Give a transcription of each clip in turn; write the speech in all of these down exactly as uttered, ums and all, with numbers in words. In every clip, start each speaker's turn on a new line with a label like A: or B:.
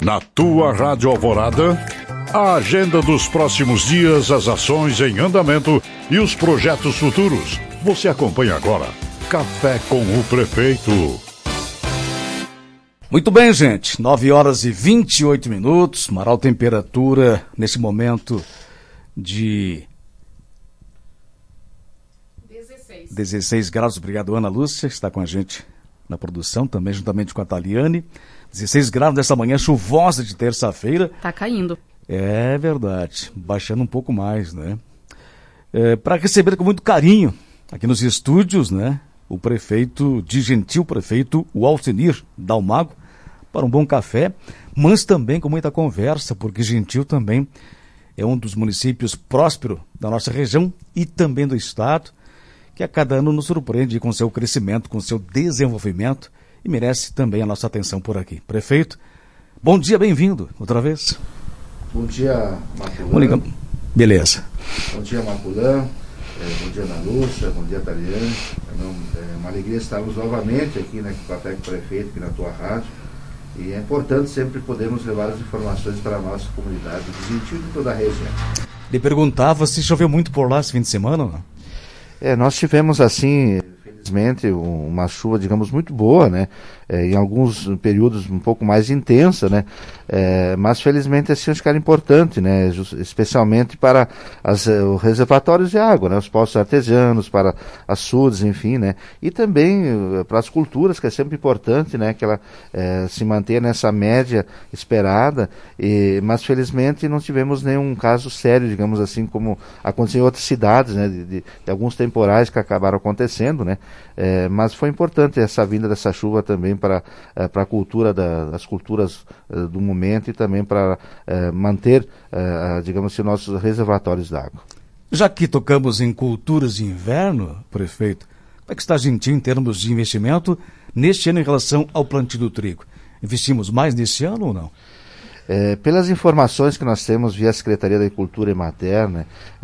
A: Na tua Rádio Alvorada, a agenda dos próximos dias, as ações em andamento e os projetos futuros. Você acompanha agora Café com o Prefeito.
B: Muito bem, gente. nove horas e vinte e oito minutos. Marau, temperatura nesse momento de dezesseis. dezesseis graus. Obrigado, Ana Lúcia, que está com a gente na produção, também juntamente com a Taliane. dezesseis graus nessa manhã chuvosa de terça-feira.
C: Tá caindo.
B: É verdade, baixando um pouco mais, né? É, para receber com muito carinho aqui nos estúdios, né? O prefeito de Gentil, prefeito o Alcenir Dalmago, para um bom café, mas também com muita conversa, porque Gentil também é um dos municípios prósperos da nossa região e também do estado, que a cada ano nos surpreende com seu crescimento, com seu desenvolvimento e merece também a nossa atenção por aqui. Prefeito, bom dia, bem-vindo outra vez.
D: Bom dia, Maculã.
B: Beleza.
D: Bom dia, Maculã. É, bom dia, Ana Lúcia. Bom dia, Taliane. É uma alegria estarmos novamente aqui na Café com o Prefeito, aqui na tua rádio. E é importante sempre podermos levar as informações para a nossa comunidade de Gentil e de toda a região.
B: Lhe perguntava se choveu muito por lá esse fim de semana ou não?
D: É, nós tivemos assim, felizmente, uma chuva, digamos, muito boa, né? É, em alguns períodos um pouco mais intensa, né? É, mas felizmente assim acho que era importante, né? Just, especialmente para as, os reservatórios de água, né? Os poços artesianos, para açudes, enfim, né? E também uh, para as culturas, que é sempre importante, né? Que ela uh, se mantenha nessa média esperada, e, mas felizmente não tivemos nenhum caso sério, digamos assim, como aconteceu em outras cidades, né? De, de, de alguns temporais que acabaram acontecendo, né? É, mas foi importante essa vinda dessa chuva também para, uh, para a cultura, da, das culturas uh, do momento e também para uh, manter, uh, digamos assim, nossos reservatórios d'água.
B: Já que tocamos em culturas de inverno, prefeito, como é que está Gentil em termos de investimento neste ano em relação ao plantio do trigo? Investimos mais nesse ano ou não?
D: É, pelas informações que nós temos via Secretaria da Agricultura e Materna,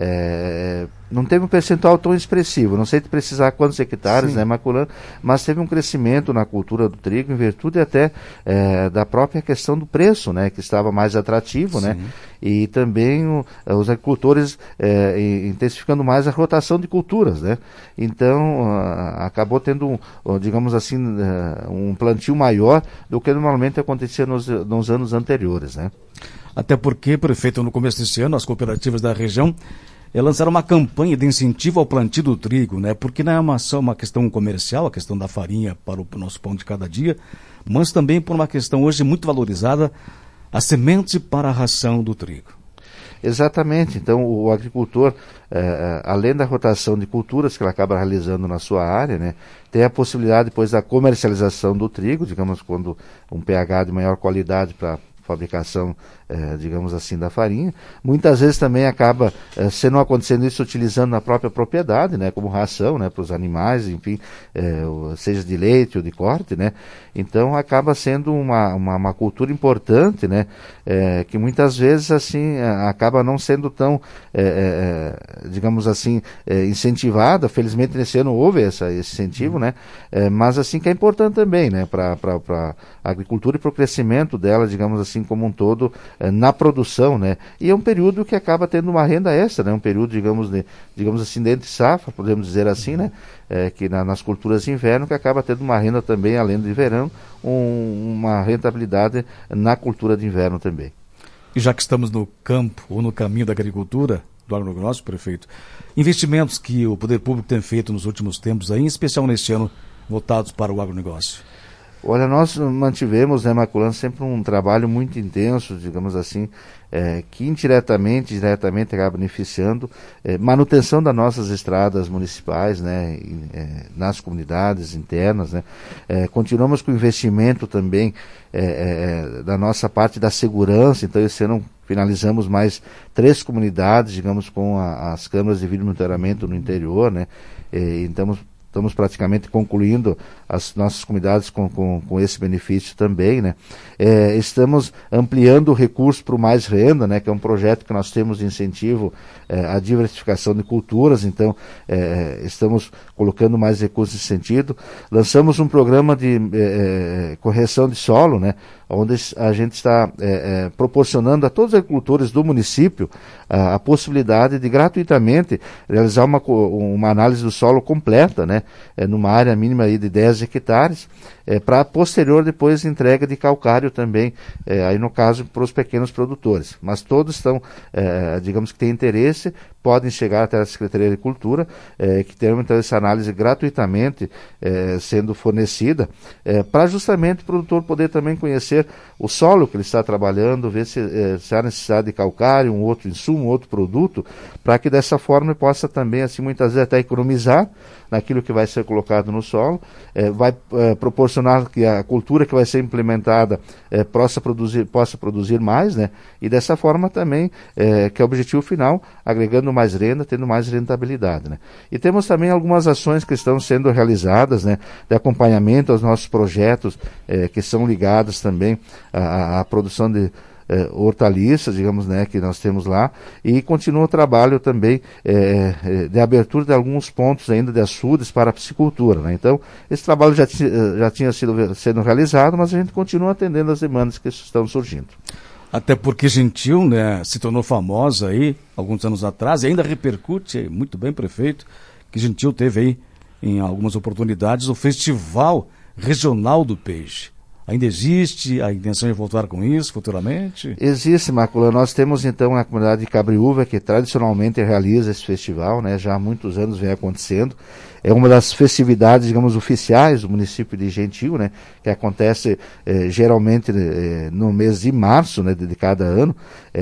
D: é, não teve um percentual tão expressivo, não sei te precisar quantos hectares, Sim. né, Maculã, mas teve um crescimento na cultura do trigo em virtude até é, da própria questão do preço, né, que estava mais atrativo, Sim. né, e também o, os agricultores é, intensificando mais a rotação de culturas, né, então uh, acabou tendo, um, digamos assim, uh, um plantio maior do que normalmente acontecia nos, nos anos anteriores, né.
B: Até porque, prefeito, no começo desse ano, as cooperativas da região é lançaram uma campanha de incentivo ao plantio do trigo, né? Porque não é uma, só uma questão comercial, a questão da farinha para o nosso pão de cada dia, mas também por uma questão hoje muito valorizada, a semente para a ração do trigo.
D: Exatamente, então o agricultor, eh, além da rotação de culturas que ele acaba realizando na sua área, né, tem a possibilidade depois da comercialização do trigo, digamos, quando um pH de maior qualidade para fabricação, eh, digamos assim, da farinha. Muitas vezes também acaba, eh, se não acontecendo isso, utilizando na própria propriedade, né, como ração, né, para os animais, enfim, eh, seja de leite ou de corte, né. Então acaba sendo uma, uma, uma cultura importante, né, eh, que muitas vezes, assim, acaba não sendo tão, eh, eh, digamos assim, eh, incentivada. Felizmente nesse ano houve essa, esse incentivo, né, eh, mas assim que é importante também, né, para a agricultura e para o crescimento dela, digamos assim, como um todo, eh, na produção, né? E é um período que acaba tendo uma renda extra, né? Um período, digamos, de, digamos assim, de entre safra, podemos dizer assim, né? Eh, que na, nas culturas de inverno, que acaba tendo uma renda também, além de verão, um, uma rentabilidade na cultura de inverno também.
B: E já que estamos no campo ou no caminho da agricultura, do agronegócio, prefeito, investimentos que o poder público tem feito nos últimos tempos, aí, em especial neste ano, voltados para o agronegócio?
D: Olha, nós mantivemos, né, Maculã, sempre um trabalho muito intenso, digamos assim, é, que indiretamente, diretamente acaba beneficiando é, manutenção das nossas estradas municipais, né, e, é, nas comunidades internas, né. É, continuamos com o investimento também é, é, da nossa parte da segurança. Então esse ano finalizamos mais três comunidades, digamos, com a, as câmaras de vídeo monitoramento no interior, né. É, então estamos praticamente concluindo as nossas comunidades com, com, com esse benefício também, né? É, estamos ampliando o recurso para o Mais Renda, né? Que é um projeto que nós temos de incentivo é, à diversificação de culturas, então é, estamos colocando mais recursos nesse sentido. Lançamos um programa de é, correção de solo, né? Onde a gente está é, é, proporcionando a todos os agricultores do município a, a possibilidade de gratuitamente realizar uma, uma análise do solo completa, né, é, numa área mínima aí de dez hectares, é, para posterior depois entrega de calcário também, é, aí no caso para os pequenos produtores. Mas todos estão, é, digamos que têm interesse, podem chegar até a Secretaria de Agricultura, é, que terão então essa análise gratuitamente é, sendo fornecida, é, para justamente o produtor poder também conhecer o solo que ele está trabalhando, ver se, eh, se há necessidade de calcário, um outro insumo, um outro produto, para que dessa forma ele possa também, assim, muitas vezes até economizar naquilo que vai ser colocado no solo, eh, vai eh, proporcionar que a cultura que vai ser implementada eh, possa, produzir, possa produzir mais, né? E dessa forma também, eh, que é o objetivo final, agregando mais renda, tendo mais rentabilidade, né? E temos também algumas ações que estão sendo realizadas, né, de acompanhamento aos nossos projetos, eh, que são ligados também à, à produção de eh, hortaliças, digamos, né, que nós temos lá, e continua o trabalho também eh, de abertura de alguns pontos ainda de açudes para a piscicultura, né? Então, esse trabalho já, ti, já tinha sido sendo realizado, mas a gente continua atendendo as demandas que estão surgindo.
B: Até porque Gentil, né, se tornou famosa aí alguns anos atrás e ainda repercute muito bem, prefeito, que Gentil teve aí em algumas oportunidades o Festival Regional do Peixe. Ainda existe a intenção de voltar com isso futuramente?
D: Existe, Macula. Nós temos então a comunidade de Cabriúva, que tradicionalmente realiza esse festival, né? Já há muitos anos vem acontecendo. É uma das festividades, digamos, oficiais do município de Gentil, né? Que acontece eh, geralmente eh, no mês de março, né, de, de cada ano.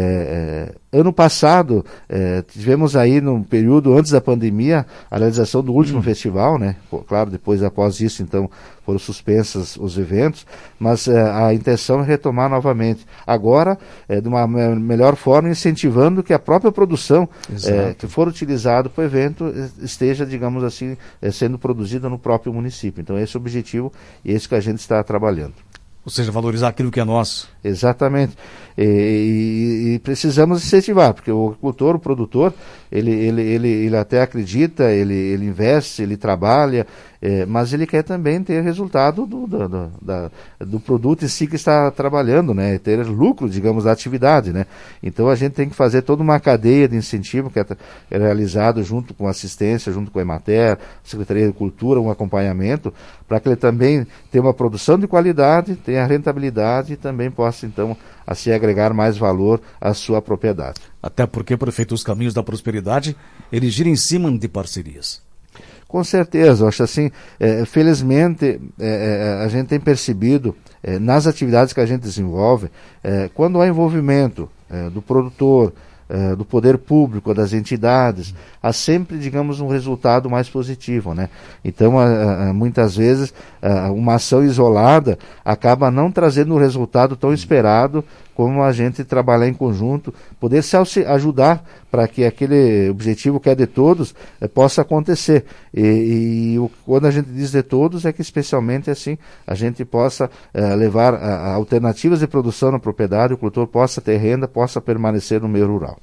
D: Eh, eh, ano passado, eh, tivemos aí, no período antes da pandemia, a realização do último hum. festival, né? Claro, depois, após isso, então, foram suspensos os eventos, mas eh, a intenção é retomar novamente. Agora, eh, de uma me- melhor forma, incentivando que a própria produção eh, que for utilizada para o evento esteja, digamos assim, eh, sendo produzida no próprio município. Então, esse é o objetivo e esse que a gente está trabalhando.
B: Ou seja, valorizar aquilo que é nosso.
D: Exatamente. E, e, e precisamos incentivar, porque o agricultor, o produtor, ele, ele, ele, ele até acredita, ele, ele investe, ele trabalha, é, mas ele quer também ter resultado do, do, do, da, do produto em si que está trabalhando, né? Ter lucro, digamos, da atividade, né? Então a gente tem que fazer toda uma cadeia de incentivo que é, é realizado junto com assistência, junto com a Emater, Secretaria de Agricultura, um acompanhamento, para que ele também tenha uma produção de qualidade, tenha rentabilidade e também possa, então, assim agregar mais valor à sua propriedade.
B: Até porque, prefeito, os caminhos da prosperidade, eles giram em cima de parcerias.
D: Com certeza, eu acho assim, é, felizmente é, a gente tem percebido é, nas atividades que a gente desenvolve, é, quando há envolvimento é, do produtor, é, do poder público, das entidades, há sempre, digamos, um resultado mais positivo, né? Então, a, a, muitas vezes, a, uma ação isolada acaba não trazendo o resultado tão esperado como a gente trabalhar em conjunto, poder se ajudar para que aquele objetivo que é de todos eh, possa acontecer. E, e o, quando a gente diz de todos, é que especialmente assim a gente possa eh, levar a, a alternativas de produção na propriedade, o produtor possa ter renda, possa permanecer no meio rural.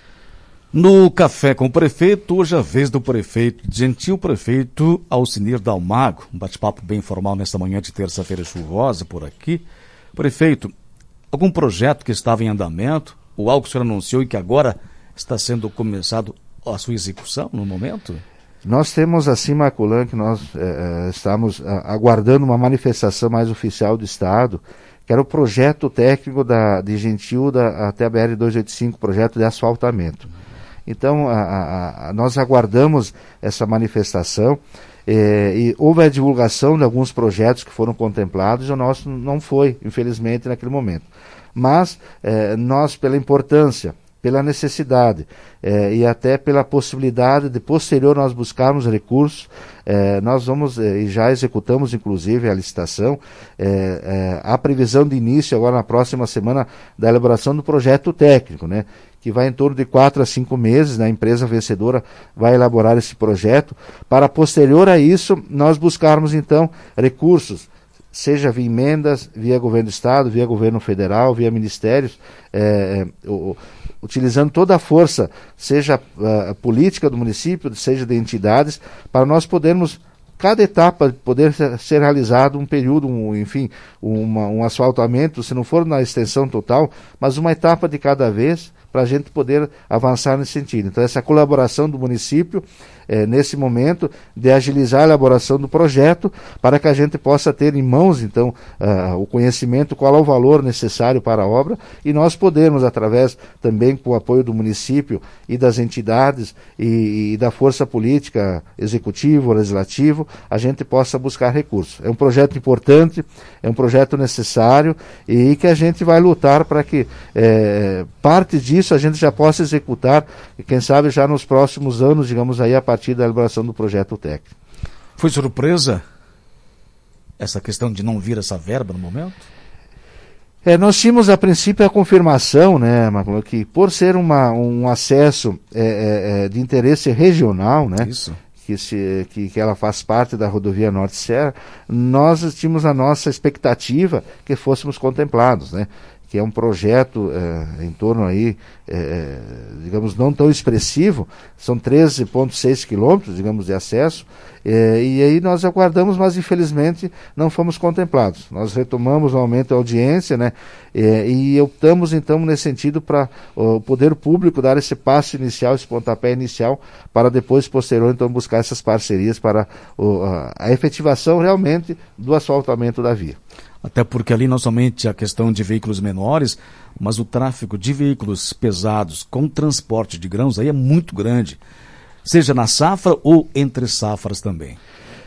B: No Café com o Prefeito, hoje é a vez do prefeito, gentil prefeito Alcinir Dalmago, um bate-papo bem informal nesta manhã de terça-feira chuvosa por aqui. Prefeito, algum projeto que estava em andamento, ou algo que o senhor anunciou e que agora está sendo começado a sua execução no momento?
D: Nós temos assim, Maculan, que nós eh, estamos ah, aguardando uma manifestação mais oficial do Estado, que era o projeto técnico da, de Gentil da, até a B R duzentos e oitenta e cinco, projeto de asfaltamento. Então, a, a, a, nós aguardamos essa manifestação eh, e houve a divulgação de alguns projetos que foram contemplados e o nosso não foi, infelizmente, naquele momento. Mas eh, nós, pela importância pela necessidade eh, e até pela possibilidade de posterior nós buscarmos recursos. Eh, nós vamos, eh, e já executamos inclusive a licitação, eh, eh, a previsão de início agora na próxima semana da elaboração do projeto técnico, né, que vai em torno de quatro a cinco meses, né, a empresa vencedora vai elaborar esse projeto, para posterior a isso nós buscarmos então recursos, seja via emendas, via governo do estado, via governo federal, via ministérios, eh, o, utilizando toda a força, seja a política do município, seja de entidades, para nós podermos, cada etapa, poder ser realizado um período, um, enfim, uma, um asfaltamento, se não for na extensão total, mas uma etapa de cada vez, para a gente poder avançar nesse sentido. Então, essa colaboração do município, eh, nesse momento, de agilizar a elaboração do projeto, para que a gente possa ter em mãos, então, uh, o conhecimento, qual é o valor necessário para a obra, e nós podermos, através também com o apoio do município e das entidades e, e da força política, executivo, legislativo, a gente possa buscar recursos. É um projeto importante, é um projeto necessário, e que a gente vai lutar para que eh, parte disso a gente já possa executar, e quem sabe já nos próximos anos, digamos aí, a partir da elaboração do projeto técnico.
B: Foi surpresa essa questão de não vir essa verba no momento?
D: É, nós tínhamos a princípio a confirmação, né, Marcelo, que por ser uma, um acesso é, é, de interesse regional, né,
B: Isso.
D: Que, se, que, que ela faz parte da rodovia Norte-Serra, nós tínhamos a nossa expectativa que fôssemos contemplados, né, que é um projeto é, em torno aí, é, digamos, não tão expressivo, são treze vírgula seis quilômetros, digamos, de acesso, é, e aí nós aguardamos, mas infelizmente não fomos contemplados. Nós retomamos novamente a audiência, né, é, e optamos então nesse sentido para o poder público dar esse passo inicial, esse pontapé inicial, para depois, posterior, então buscar essas parcerias para o, a, a efetivação realmente do asfaltamento da via.
B: Até porque ali não somente a questão de veículos menores, mas o tráfego de veículos pesados com transporte de grãos aí é muito grande, seja na safra ou entre safras também.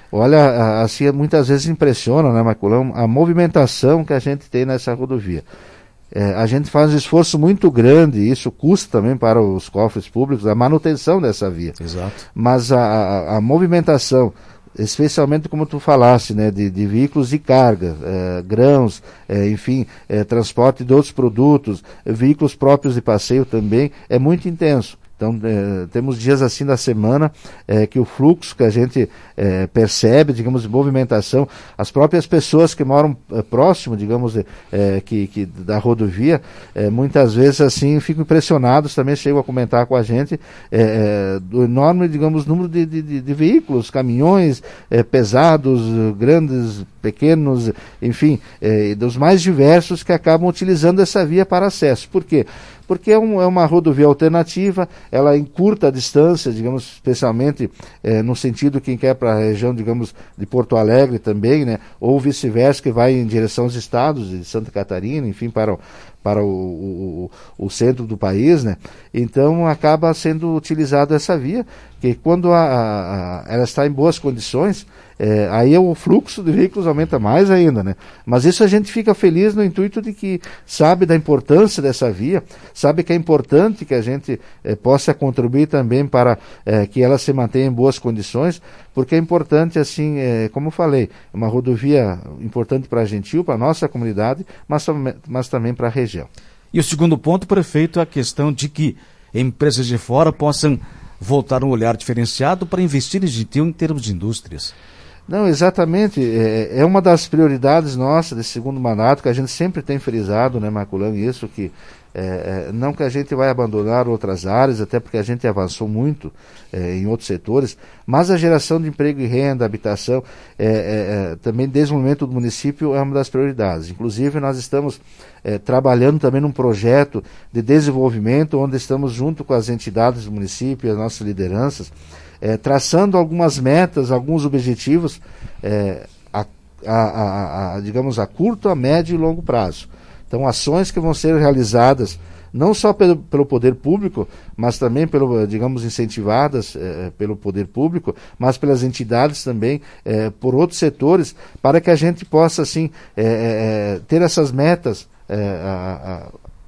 D: Olha, assim, muitas vezes impressiona, né, Marculão, a movimentação que a gente tem nessa rodovia. É, a gente faz um esforço muito grande, e isso custa também para os cofres públicos, a manutenção dessa via.
B: Exato.
D: Mas a, a, a movimentação, especialmente como tu falaste, né, de, de veículos de carga, eh, grãos, eh, enfim, eh, transporte de outros produtos, veículos próprios de passeio também, é muito intenso. Então, eh, temos dias assim da semana eh, que o fluxo que a gente eh, percebe, digamos, de movimentação, as próprias pessoas que moram eh, próximo, digamos, eh, que, que da rodovia, eh, muitas vezes assim ficam impressionados, também chegam a comentar com a gente eh, do enorme, digamos, número de, de, de veículos, caminhões eh, pesados, grandes, pequenos, enfim, eh, dos mais diversos que acabam utilizando essa via para acesso. Por quê? Porque é, um, é uma rodovia alternativa, ela encurta a distância, digamos, especialmente eh, no sentido quem quer para a região, digamos, de Porto Alegre também, né, ou vice-versa, que vai em direção aos estados de Santa Catarina, enfim, para o, para o, o, o centro do país, né, então acaba sendo utilizada essa via, que quando a, a, a, ela está em boas condições, é, aí o fluxo de veículos aumenta mais ainda, né? Mas isso a gente fica feliz no intuito de que sabe da importância dessa via, sabe que é importante que a gente é, possa contribuir também para é, que ela se mantenha em boas condições, porque é importante, assim, é, como eu falei, uma rodovia importante para a Gentil, para a nossa comunidade, mas, mas também para a região.
B: E o segundo ponto, prefeito, é a questão de que empresas de fora possam voltar um olhar diferenciado para investir em Gentil em termos de indústrias.
D: Não, exatamente. É, é uma das prioridades nossas desse segundo mandato, que a gente sempre tem frisado, né, Marculão, isso, que é, é, não que a gente vai abandonar outras áreas, até porque a gente avançou muito é, em outros setores, mas a geração de emprego e renda, habitação, é, é, é, também desde o momento do município é uma das prioridades. Inclusive nós estamos é, trabalhando também num projeto de desenvolvimento, onde estamos junto com as entidades do município, as nossas lideranças, É, traçando algumas metas, alguns objetivos, é, a, a, a, a, digamos, a curto, a médio e longo prazo. Então, ações que vão ser realizadas não só pelo, pelo poder público, mas também, pelo, digamos, incentivadas é, pelo poder público, mas pelas entidades também, é, por outros setores, para que a gente possa, assim, é, é, ter essas metas é, a, a,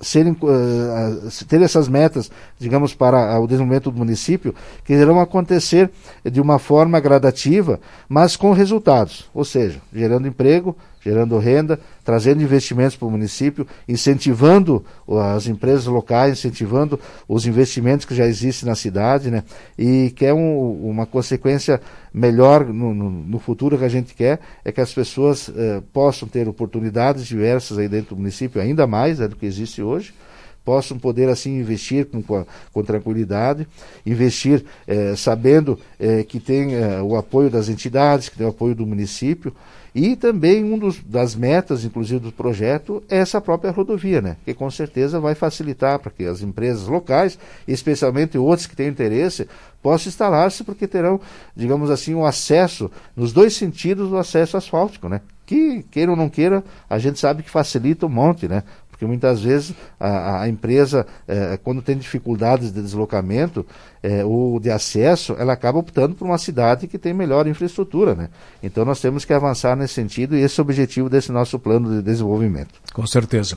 D: serem, uh, ter essas metas, digamos, para o desenvolvimento do município, que irão acontecer de uma forma gradativa, mas com resultados, ou seja, gerando emprego, gerando renda, trazendo investimentos para o município, incentivando as empresas locais, incentivando os investimentos que já existem na cidade, né? E que é um, uma consequência melhor no, no, no futuro que a gente quer, é que as pessoas eh, possam ter oportunidades diversas aí dentro do município, ainda mais né, do que existe hoje, possam poder assim investir com, com, com tranquilidade, investir eh, sabendo eh, que tem eh, o apoio das entidades, que tem o apoio do município, e também um dos, das metas, inclusive do projeto, é essa própria rodovia, né? Que com certeza vai facilitar para que as empresas locais, especialmente outros que têm interesse, possam instalar-se, porque terão, digamos assim, um acesso, nos dois sentidos, o acesso asfáltico, né? Que, queira ou não queira, a gente sabe que facilita um monte, né? Porque muitas vezes a, a empresa, eh, quando tem dificuldades de deslocamento eh, ou de acesso, ela acaba optando por uma cidade que tem melhor infraestrutura, né? Então nós temos que avançar nesse sentido e esse é o objetivo desse nosso plano de desenvolvimento.
B: Com certeza.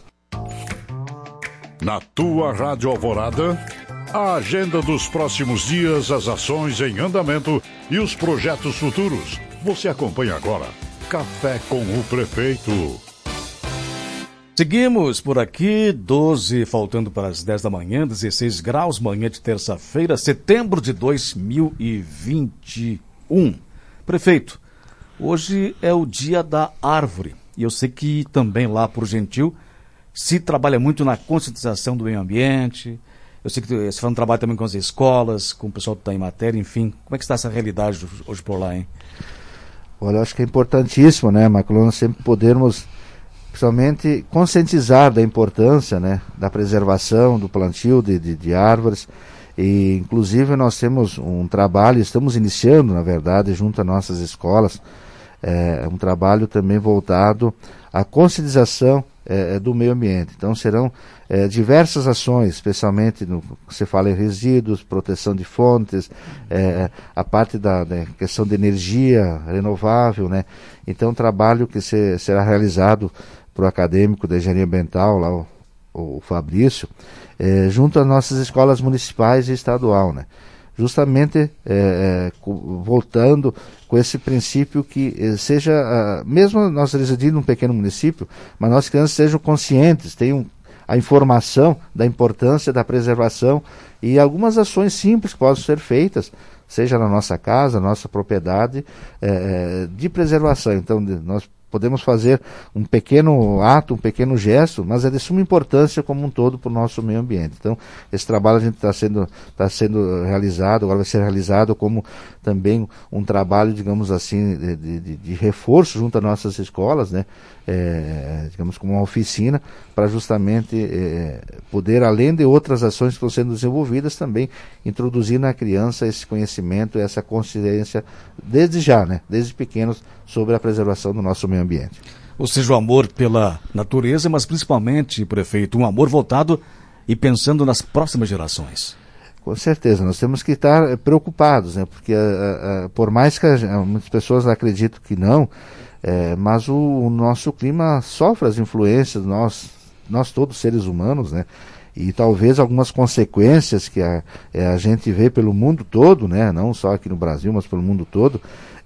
A: Na tua Rádio Alvorada, a agenda dos próximos dias, as ações em andamento e os projetos futuros. Você acompanha agora. Café com o Prefeito.
B: Seguimos por aqui, doze, faltando para as dez da manhã, dezesseis graus, manhã de terça-feira, setembro de dois mil e vinte e um. Prefeito, hoje é o dia da árvore e eu sei que também lá por Gentil se trabalha muito na conscientização do meio ambiente. Eu sei que você faz um trabalho também com as escolas, com o pessoal que está em matéria, enfim. Como é que está essa realidade hoje por lá, hein?
D: Olha, eu acho que é importantíssimo, né, Marco, nós sempre podermos principalmente conscientizar da importância, né, da preservação, do plantio de, de, de árvores, e inclusive nós temos um trabalho, estamos iniciando, na verdade, junto a nossas escolas, é, um trabalho também voltado à conscientização é, do meio ambiente. Então serão é, diversas ações, especialmente no que você fala em resíduos, proteção de fontes, é, a parte da, da questão de energia renovável, né? Então um trabalho que se, será realizado para o acadêmico da engenharia ambiental, lá o, o Fabrício, é, junto às nossas escolas municipais e estadual, né? Justamente é, é, voltando com esse princípio que é, seja, a, mesmo nós residindo num pequeno município, mas nossas crianças sejam conscientes, tenham a informação da importância da preservação e algumas ações simples que possam ser feitas, seja na nossa casa, na nossa propriedade, é, de preservação. Então, de, nós podemos fazer um pequeno ato, um pequeno gesto, mas é de suma importância como um todo para o nosso meio ambiente. Então, esse trabalho a gente está sendo, tá sendo realizado, agora vai ser realizado como também um trabalho, digamos assim, de, de, de reforço junto às nossas escolas, né? É, digamos como uma oficina, para justamente é, poder, além de outras ações que estão sendo desenvolvidas, também introduzir na criança esse conhecimento, essa consciência, desde já, né? Desde pequenos, sobre a preservação do nosso meio ambiente.
B: Ou seja, o amor pela natureza, mas principalmente, prefeito, um amor voltado e pensando nas próximas gerações.
D: Com certeza, nós temos que estar preocupados, né? Porque a, a, por mais que a, muitas pessoas acreditam que não, é, mas o, o nosso clima sofre as influências, nós, nós todos seres humanos, né? E talvez algumas consequências que a, é, a gente vê pelo mundo todo, né? Não só aqui no Brasil, mas pelo mundo todo,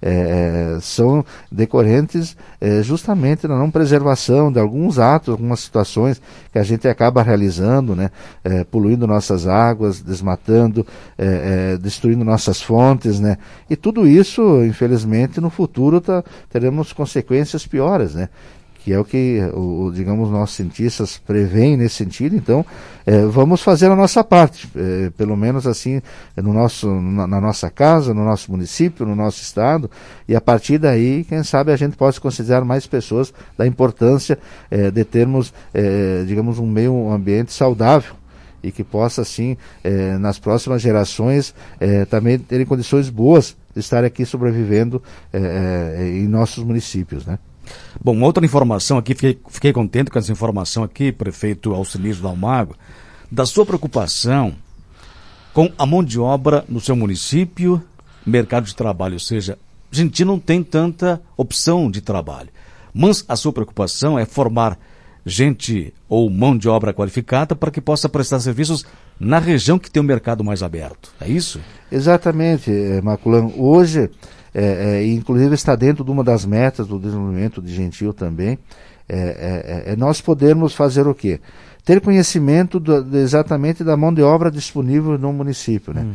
D: é, são decorrentes é, justamente da não preservação de alguns atos, algumas situações que a gente acaba realizando, né? É, poluindo nossas águas, desmatando, é, é, destruindo nossas fontes, né? E tudo isso, infelizmente, no futuro tá, teremos consequências piores, né? Que é o que, o, digamos, nossos cientistas preveem nesse sentido. Então, é, vamos fazer a nossa parte, é, pelo menos assim, no nosso, na, na nossa casa, no nosso município, no nosso estado, e a partir daí, quem sabe, a gente possa considerar mais pessoas da importância é, de termos, é, digamos, um meio ambiente saudável, e que possa, assim, é, nas próximas gerações, é, também terem condições boas de estar aqui sobrevivendo é, é, em nossos municípios, né?
B: Bom, outra informação aqui, fiquei, fiquei contente com essa informação aqui, prefeito Alcinísio Dalmago, da sua preocupação com a mão de obra no seu município, mercado de trabalho, ou seja, a gente não tem tanta opção de trabalho, mas a sua preocupação é formar gente ou mão de obra qualificada para que possa prestar serviços na região que tem o mercado mais aberto. É isso?
D: Exatamente, Maculano. Hoje, é, é, inclusive está dentro de uma das metas do desenvolvimento de Gentil também, é, é, é nós podermos fazer o quê? Ter conhecimento do, exatamente da mão de obra disponível no município, né? Hum.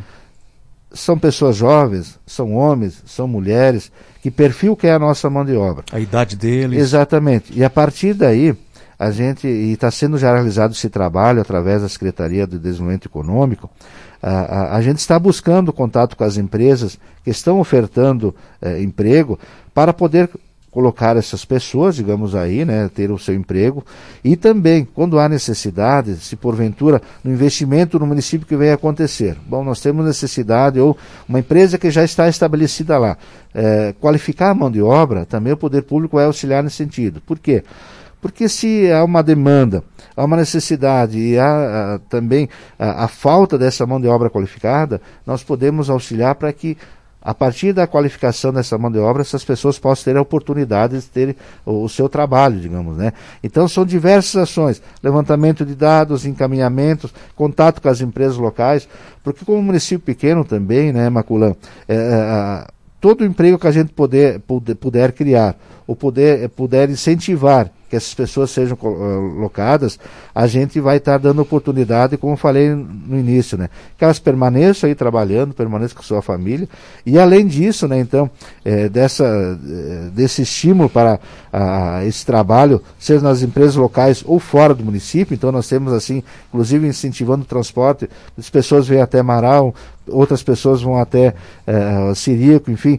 D: São pessoas jovens, são homens, são mulheres, que perfil que é a nossa mão de obra.
B: A idade deles.
D: Exatamente. E a partir daí, a gente, e está sendo já realizado esse trabalho através da Secretaria de Desenvolvimento Econômico, a, a, a gente está buscando contato com as empresas que estão ofertando eh, emprego para poder colocar essas pessoas, digamos aí, né, ter o seu emprego, e também, quando há necessidade, se porventura, no investimento no município que venha acontecer. Bom, nós temos necessidade, ou uma empresa que já está estabelecida lá, é, qualificar a mão de obra, também o poder público vai auxiliar nesse sentido. Por quê? Porque se há uma demanda, há uma necessidade e há a, também a, a falta dessa mão de obra qualificada, nós podemos auxiliar para que a partir da qualificação dessa mão de obra, essas pessoas possam ter a oportunidade de ter o, o seu trabalho, digamos, né? Então são diversas ações, levantamento de dados, encaminhamentos, contato com as empresas locais, porque como município pequeno também, né, Maculã, é, é, todo o emprego que a gente puder, puder, puder criar, ou puder, puder incentivar que essas pessoas sejam colocadas, a gente vai estar dando oportunidade, como eu falei no início, né? Que elas permaneçam aí trabalhando, permaneçam com sua família, e além disso, né, então, é, dessa, é, desse estímulo para a, esse trabalho, seja nas empresas locais ou fora do município, então nós temos assim, inclusive incentivando o transporte, as pessoas vêm até Marau, outras pessoas vão até é, Sirico, enfim,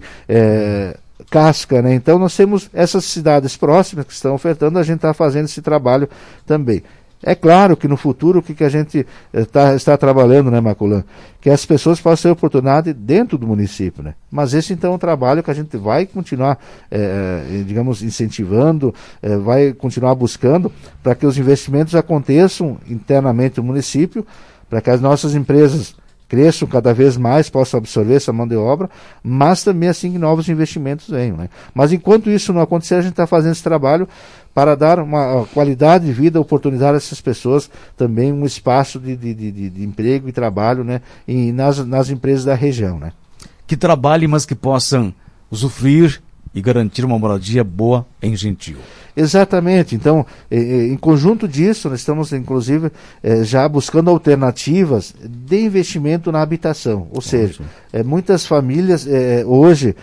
D: é, Casca, né? Então nós temos essas cidades próximas que estão ofertando, a gente está fazendo esse trabalho também. É claro que no futuro o que, que a gente tá, está trabalhando, né, Maculã? Que as pessoas possam ter oportunidade dentro do município, né? Mas esse então é um trabalho que a gente vai continuar, é, digamos, incentivando, é, vai continuar buscando para que os investimentos aconteçam internamente no município, para que as nossas empresas cresçam cada vez mais, possam absorver essa mão de obra, mas também assim que novos investimentos venham, né? Mas enquanto isso não acontecer, a gente está fazendo esse trabalho para dar uma qualidade de vida, oportunidade a essas pessoas, também um espaço de, de, de, de emprego e trabalho, né? E nas, nas empresas da região, né?
B: Que trabalhem, mas que possam usufruir e garantir uma moradia boa em Gentil.
D: Exatamente. Então, em conjunto disso, nós estamos, inclusive, já buscando alternativas de investimento na habitação. Ou seja, muitas famílias hoje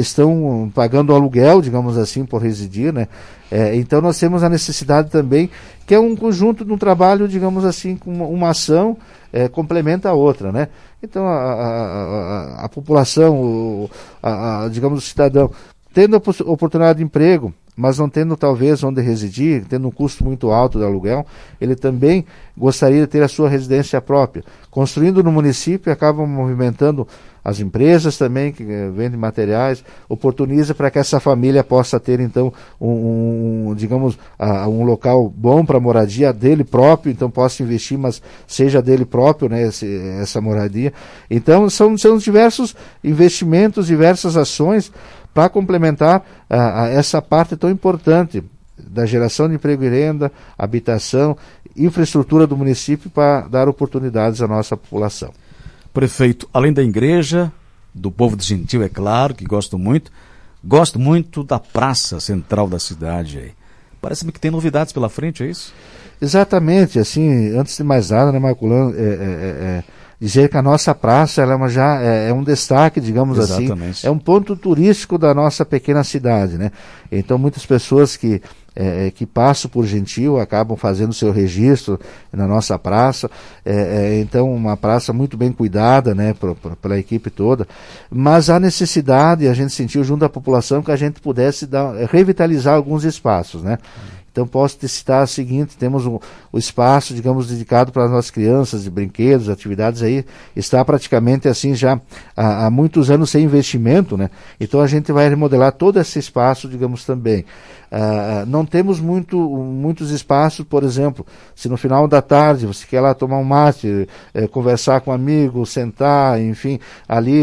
D: estão pagando aluguel, digamos assim, por residir, né? Então, nós temos a necessidade também, que é um conjunto de um trabalho, digamos assim, com uma ação complementa a outra, né? Então, a, a, a, a população, o, a, a, digamos, o cidadão, tendo a oportunidade de emprego, mas não tendo talvez onde residir, tendo um custo muito alto de aluguel, ele também gostaria de ter a sua residência própria. Construindo no município, acaba movimentando as empresas também, que vendem materiais, oportuniza para que essa família possa ter, então, um, um digamos, uh, um local bom para moradia dele próprio, então possa investir, mas seja dele próprio, né, esse, essa moradia. Então, são, são diversos investimentos, diversas ações para complementar uh, essa parte tão importante da geração de emprego e renda, habitação, infraestrutura do município para dar oportunidades à nossa população.
B: Prefeito, além da igreja, do povo de Gentil, é claro, que gosto muito, gosto muito da praça central da cidade aí. Parece-me que tem novidades pela frente, é isso?
D: Exatamente, assim, antes de mais nada, né, Marculano, é, é, é, dizer que a nossa praça ela é, uma, já, é, é um destaque, digamos
B: Exatamente.
D: assim, é um ponto turístico da nossa pequena cidade, né? Então muitas pessoas que É, que passam por Gentil, acabam fazendo seu registro na nossa praça, é, é, então uma praça muito bem cuidada, né, por, por, pela equipe toda, mas há necessidade, a gente sentiu junto à população, que a gente pudesse dar, revitalizar alguns espaços, né? Então posso te citar o seguinte, temos o, o espaço, digamos, dedicado para as nossas crianças, de brinquedos, atividades aí, está praticamente assim já há, há muitos anos sem investimento, né? Então a gente vai remodelar todo esse espaço, digamos, também. Uh, não temos muito, muitos espaços, por exemplo, se no final da tarde você quer lá tomar um mate, eh, conversar com um amigo, sentar, enfim, ali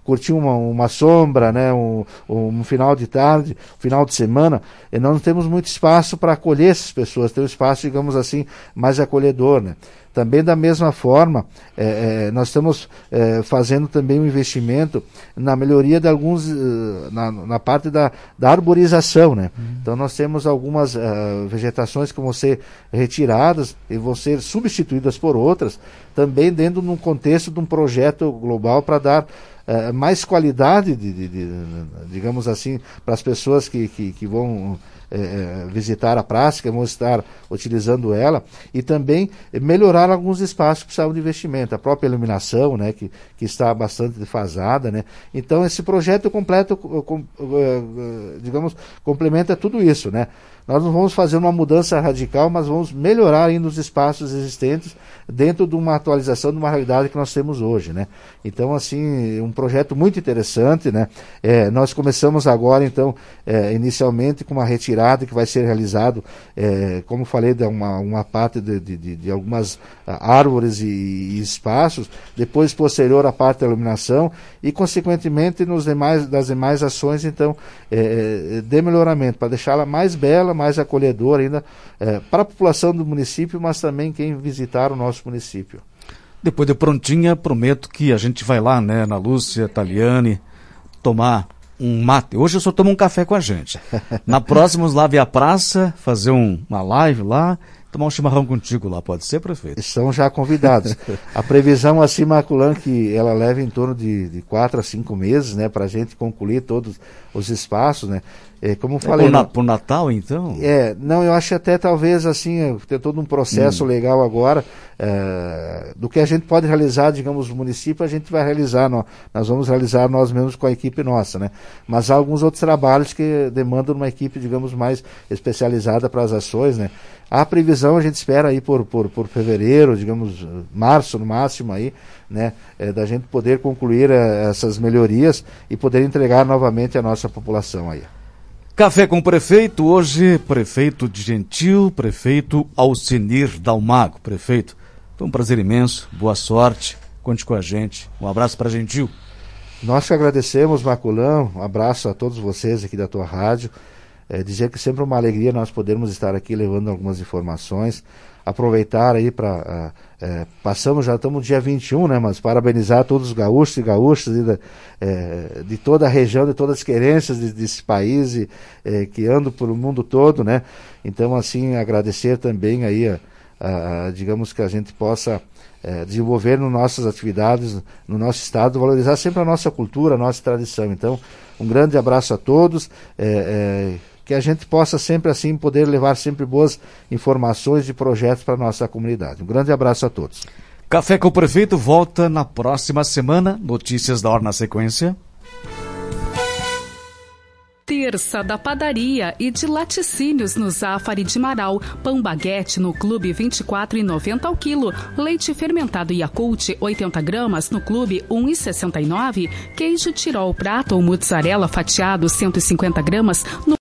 D: curtir uma, uma sombra, né, um, um final de tarde, final de semana, e nós não temos muito espaço para acolher essas pessoas, tem um espaço, digamos assim, mais acolhedor, né. Também da mesma forma, é, é, nós estamos é, fazendo também um investimento na melhoria de alguns, na, na parte da, da arborização, né? Uhum. Então nós temos algumas uh, vegetações que vão ser retiradas e vão ser substituídas por outras, também dentro de um contexto de um projeto global para dar uh, mais qualidade, de, de, de, digamos assim, para as pessoas que, que, que vão É, visitar a praça, que vão estar utilizando ela, e também melhorar alguns espaços que precisavam de investimento, a própria iluminação, né, que, que está bastante defasada, né. Então esse projeto completo, com, digamos, complementa tudo isso, né. Nós não vamos fazer uma mudança radical, mas vamos melhorar ainda os espaços existentes dentro de uma atualização de uma realidade que nós temos hoje, né. Então, assim, um projeto muito interessante, né. É, nós começamos agora, então, é, inicialmente com uma retirada que vai ser realizado, é, como falei, de uma, uma parte de, de, de algumas árvores e, e espaços, depois posterior a parte da iluminação e, consequentemente, nos demais, das demais ações, então, é, de melhoramento, para deixá-la mais bela, mais acolhedor ainda é, para a população do município, mas também quem visitar o nosso município.
B: Depois de prontinha, prometo que a gente vai lá, né, na Lúcia, Taliane, tomar um mate. Hoje eu só tomo um café com a gente. Na próxima, vamos lá ver a praça, fazer um, uma live lá, tomar um chimarrão contigo lá, pode ser, prefeito?
D: Estão já convidados. A previsão, assim, Maculan, que ela leva em torno de, de quatro a cinco meses, né, para a gente concluir todos os espaços, né. É, como eu falei,
B: é por, na, por Natal, então?
D: É, não, eu acho até talvez assim, ter todo um processo hum. legal agora, é, do que a gente pode realizar, digamos, no município, a gente vai realizar, nós, nós vamos realizar nós mesmos com a equipe nossa, né? Mas há alguns outros trabalhos que demandam uma equipe, digamos, mais especializada para as ações, né? A previsão a gente espera aí por, por, por fevereiro, digamos, março no máximo aí, né? É, da gente poder concluir é, essas melhorias e poder entregar novamente a nossa população aí.
B: Café com o prefeito, hoje, prefeito de Gentil, prefeito Alcenir Dalmago. Prefeito, foi um prazer imenso, boa sorte, conte com a gente. Um abraço para Gentil.
D: Nós que agradecemos, Maculão, um abraço a todos vocês aqui da tua rádio. É, dizer que sempre é uma alegria nós podermos estar aqui levando algumas informações. Aproveitar aí para... Uh, é, passamos, já estamos no dia vinte e um, né? Mas parabenizar todos os gaúchos e gaúchas de, é, de toda a região, de todas as querências de, desse país e, é, que andam pelo mundo todo, né? Então, assim, agradecer também aí, a, a, a, digamos que a gente possa é, desenvolver nas nossas atividades, no nosso estado, valorizar sempre a nossa cultura, a nossa tradição. Então, um grande abraço a todos. É, é, que a gente possa sempre assim poder levar sempre boas informações e projetos para a nossa comunidade. Um grande abraço a todos.
B: Café com o Prefeito volta na próxima semana. Notícias da hora na sequência.
C: Terça da padaria e de laticínios no Zafari de Marau. Pão baguete no Clube vinte e quatro reais e noventa centavos ao quilo. Leite fermentado Yakult oitenta gramas no Clube um real e sessenta e nove centavos. Queijo Tirol prato ou mozzarella fatiado cento e cinquenta gramas no